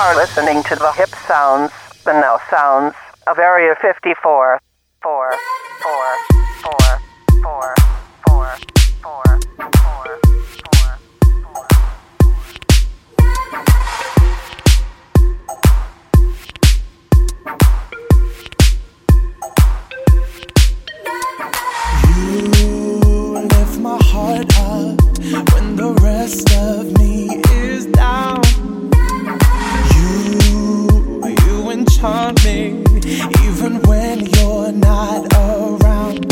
are listening to the hip sounds, the now sounds of Area 54. 4, 4, 4, 4, 4, 4, 4, 4. You lift my heart up when the rest of me is down. You enchant me even when you're not around.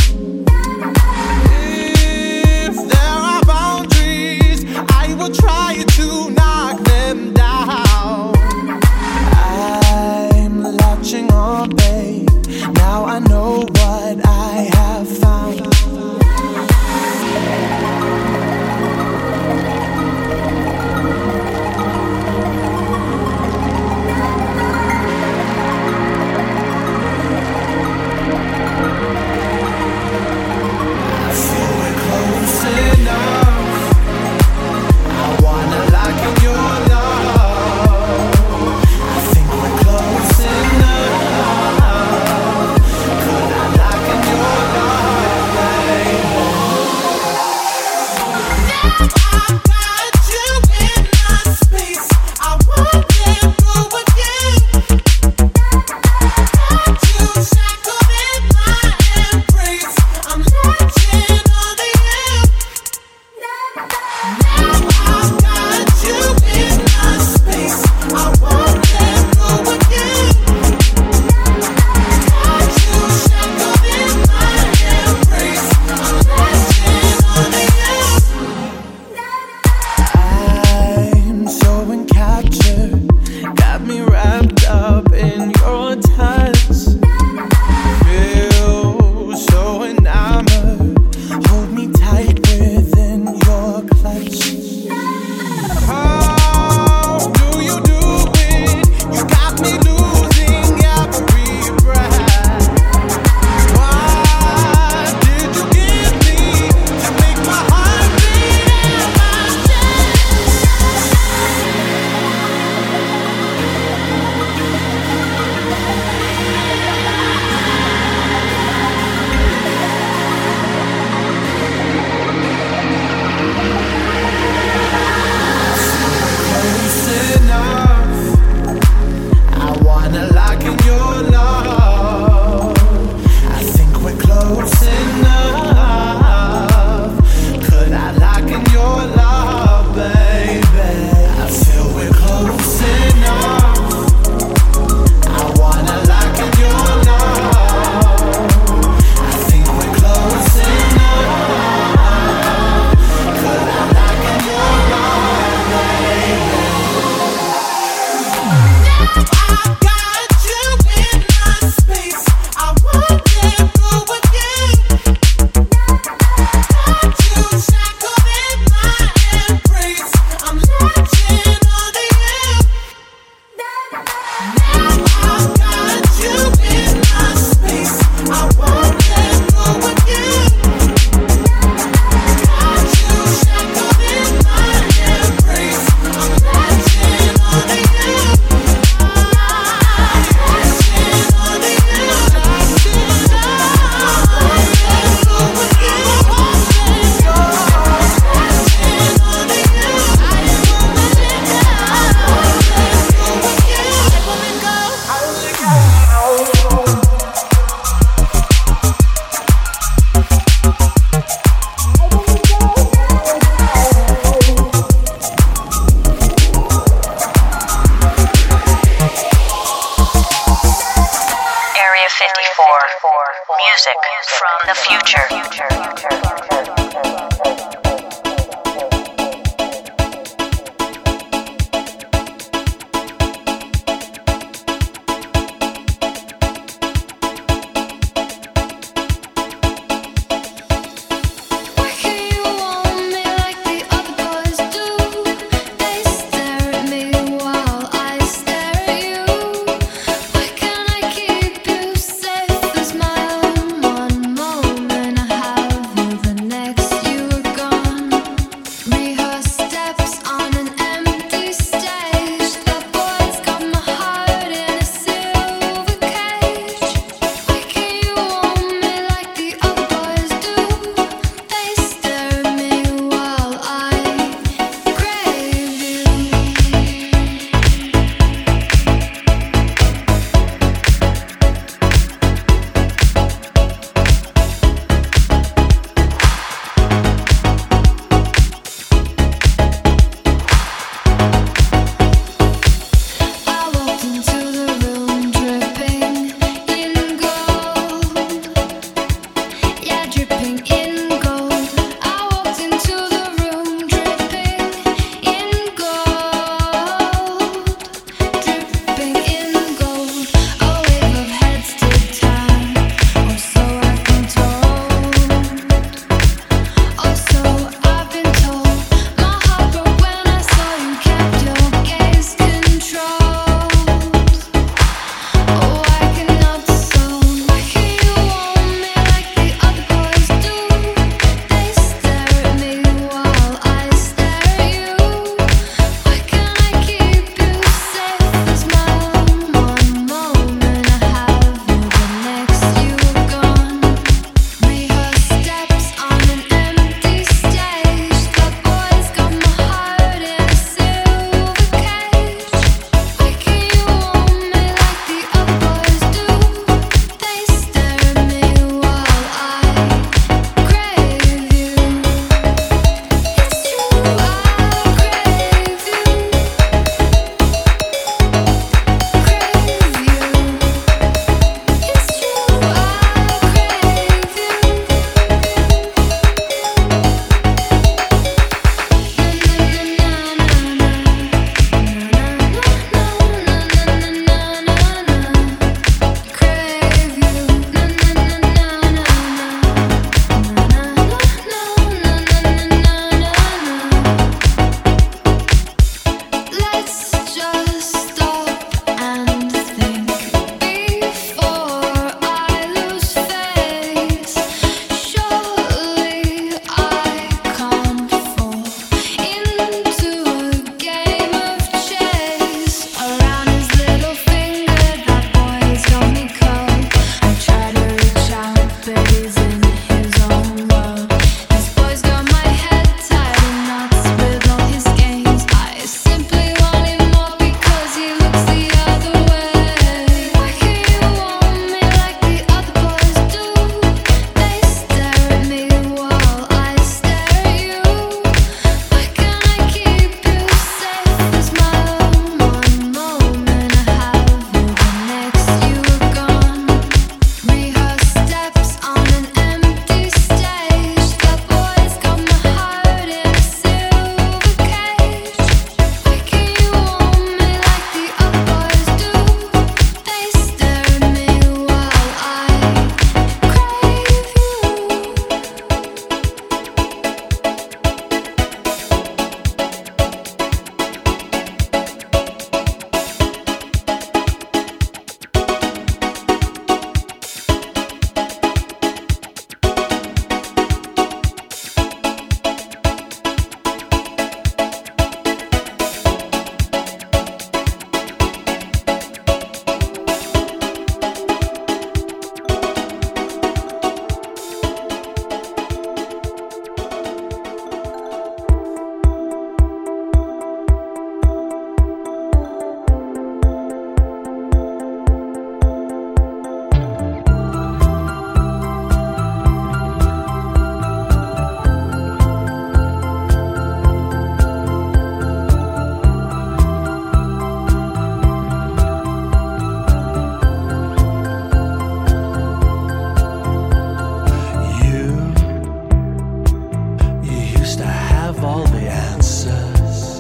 have all the answers,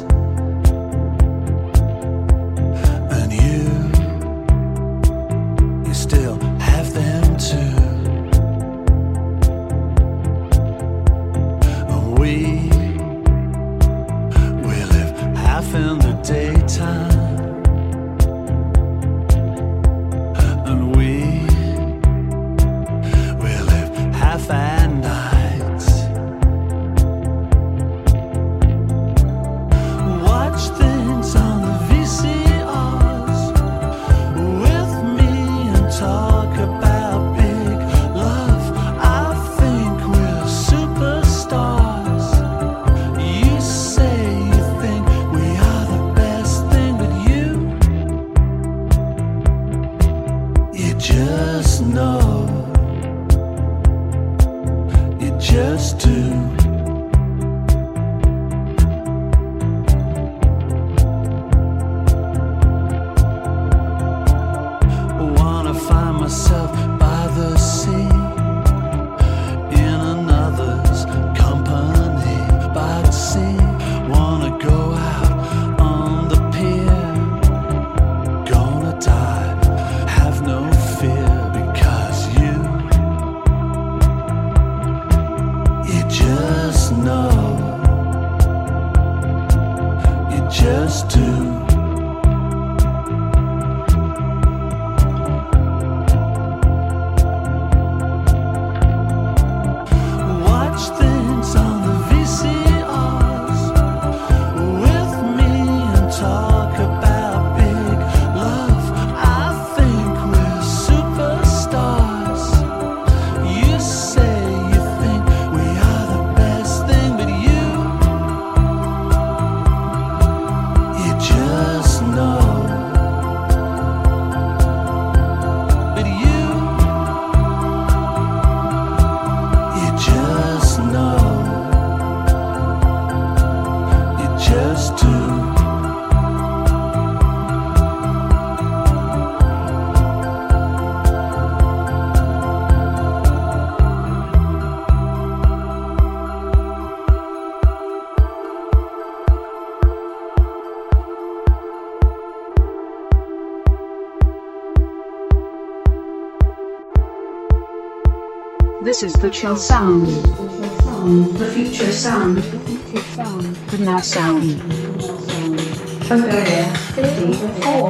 and you still have them too. And we live half in the daytime, and we live half at night. Watch things on the VCRs with me and talk about big love. I think we're superstars. You say you think we are the best thing, but you just know, you just do. Wanna find myself by the sea, in another's company by the sea. Wanna go out on the pier, gonna die, have no fear, because you just know, you just do. Watch things on the VCRs with me and talk about big love. I think we're superstars. You say you think we are the best thing, but you just know, but you just know, you just do. This is the chill sound. The future sound. The now sound. Of Area 54.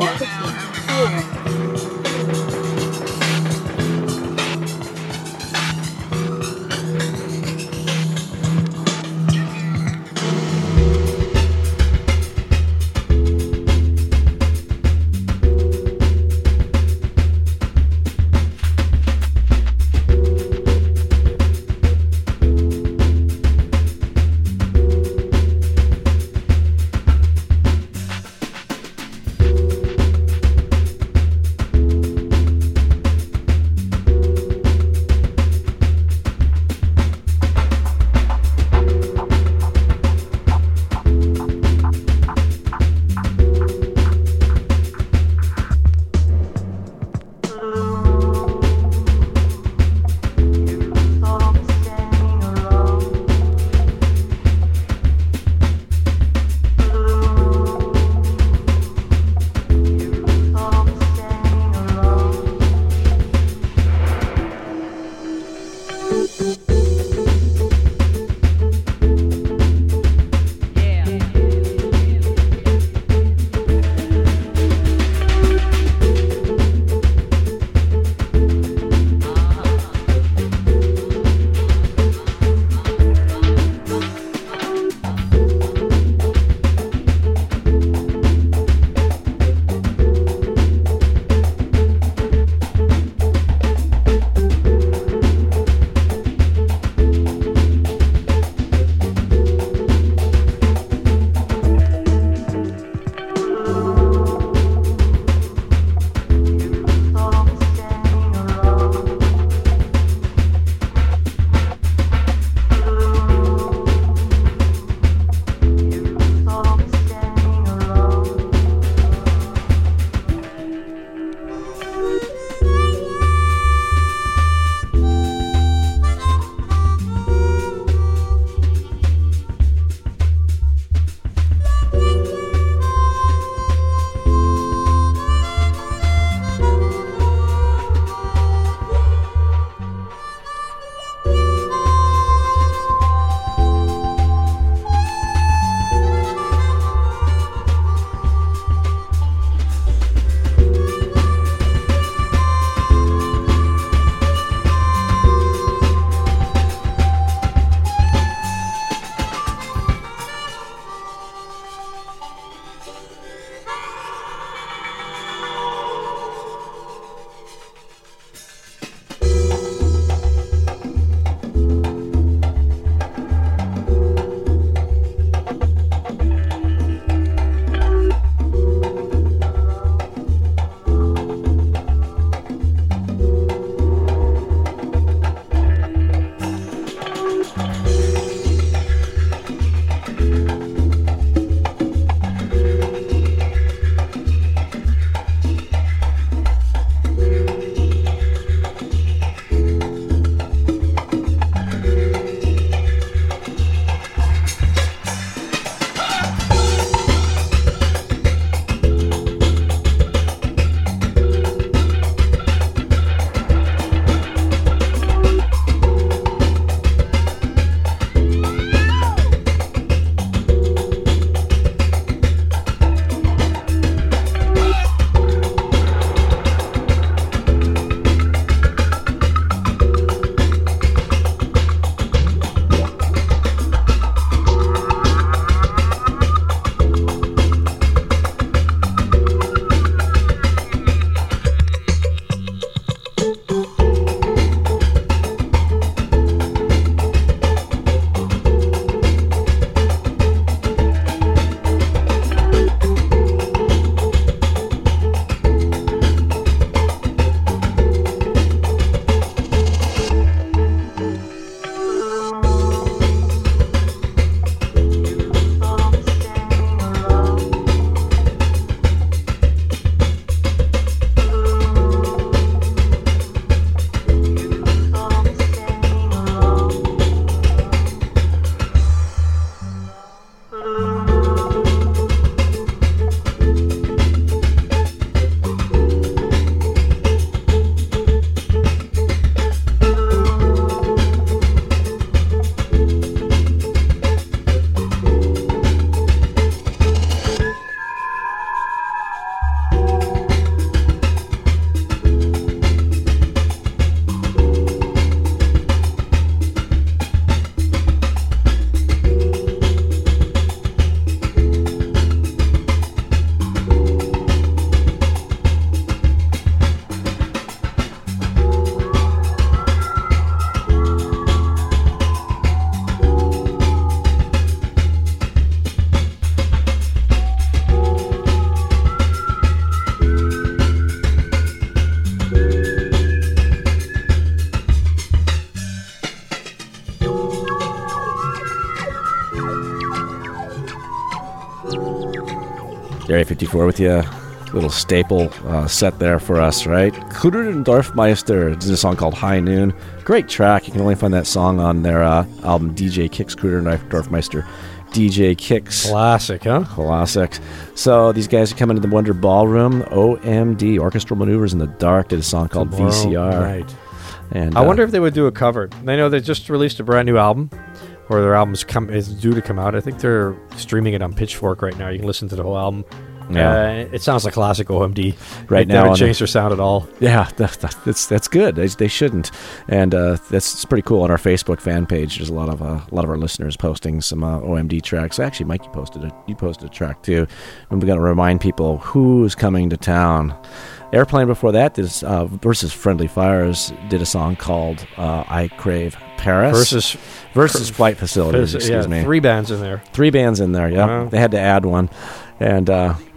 Area 54 with you. Little staple set there for us, right? Krudern Dorfmeister did a song called High Noon. Great track. You can only find that song on their album DJ Kicks, Krudern Dorfmeister. DJ Kicks. Classic, huh? Classic. So these guys are coming to the Wonder Ballroom. OMD, Orchestral Maneuvers in the Dark, did a song called VCR. Right. And I wonder if they would do a cover. I know they just released a brand new album, or their album is due to come out. I think they're streaming it on Pitchfork right now. You can listen to the whole album. Yeah. It sounds like classic OMD. Right they now, haven't changed their sound at all. Yeah, that's good. They shouldn't, and that's pretty cool. On our Facebook fan page, there's a lot of our listeners posting some OMD tracks. Actually, Mike, you posted a track too. And we're going to remind people who's coming to town. Airplane before that did versus Friendly Fires did a song called I Crave Paris versus Flight Facilities. Excuse me. 3 bands in there. 3 bands in there. Yeah, Wow. They had to add one. And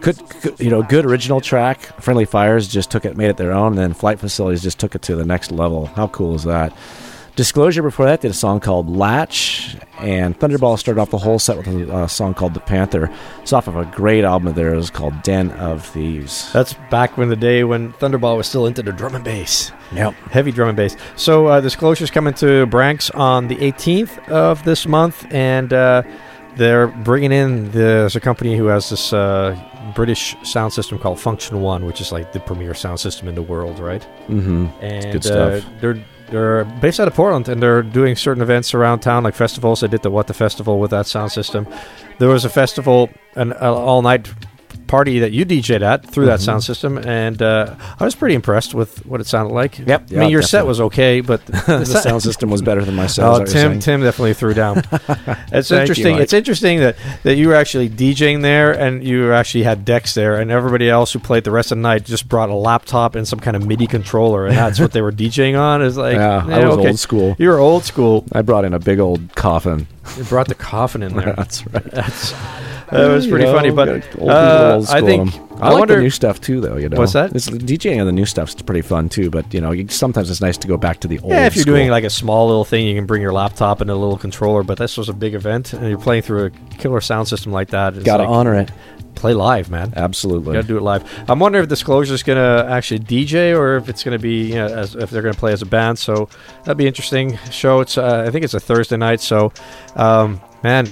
good original track. Friendly Fires made it their own, and then Flight Facilities just took it to the next level. How cool is that? Disclosure before that did a song called Latch, and Thunderball started off the whole set with a song called The Panther. It's off of a great album of theirs called Den of Thieves. That's back in the day when Thunderball was still into the drum and bass. Yep. Heavy drum and bass. So Disclosure's coming to Branks on the 18th of this month, and they're bringing in, there's a company who has this British sound system called Function One, which is like the premier sound system in the world, right? Mm-hmm. And good stuff. They're based out of Portland, and they're doing certain events around town, like festivals. They did the What the Festival with that sound system. There was a festival, an all-night party that you DJ'd at through that sound system, and I was pretty impressed with what it sounded like. Yep. I mean, your set was okay, but The sound system was better than my set. Oh, Tim definitely threw down. It's Thank interesting. you, Mike. It's interesting that you were actually DJing there, and you actually had decks there, and everybody else who played the rest of the night just brought a laptop and some kind of MIDI controller, and that's what they were DJing on. Is like, Yeah, I was old school. You were old school. I brought in a big old coffin. You brought the coffin in there. That's right. That was pretty funny, but old I think I like the new stuff too, though. What's that? DJing on the new stuff's pretty fun too, but sometimes it's nice to go back to the old. Yeah, if you're school. doing like a small little thing, you can bring your laptop and a little controller. But this was a big event, and you're playing through a killer sound system like that. It's Gotta like, honor it. Play live, man. Absolutely. Got to do it live. I'm wondering if Disclosure's going to actually DJ or if it's going to be, if they're going to play as a band. So that'd be an interesting show. It's I think it's a Thursday night. So, man,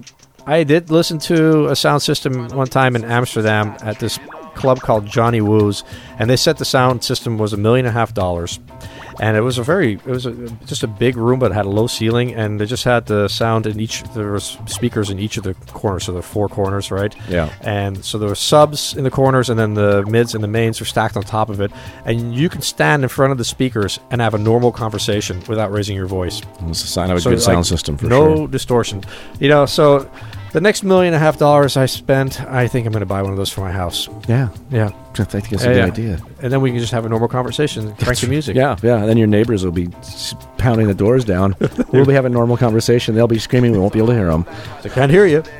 I did listen to a sound system one time in Amsterdam at this club called Johnny Woo's, and they said the sound system was $1.5 million. And it was just a big room, but it had a low ceiling, and they just had the sound in each. There was speakers in each of the corners, so the 4 corners, right? Yeah. And so there were subs in the corners, and then the mids and the mains were stacked on top of it. And you can stand in front of the speakers and have a normal conversation without raising your voice. It's a sign of a good sound system for no sure. distortion. So the next $1.5 million I spent, I think I'm going to buy one of those for my house. Yeah. Yeah. I think it's a good idea. And then we can just have a normal conversation and crank the music. Yeah. And then your neighbors will be pounding the doors down. We'll be having a normal conversation. They'll be screaming. We won't be able to hear them. I can't hear you.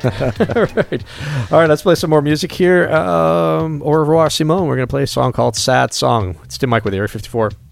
All right, let's play some more music here. Au revoir, Simone. We're going to play a song called Sad Song. It's Tim Mike with Area 54.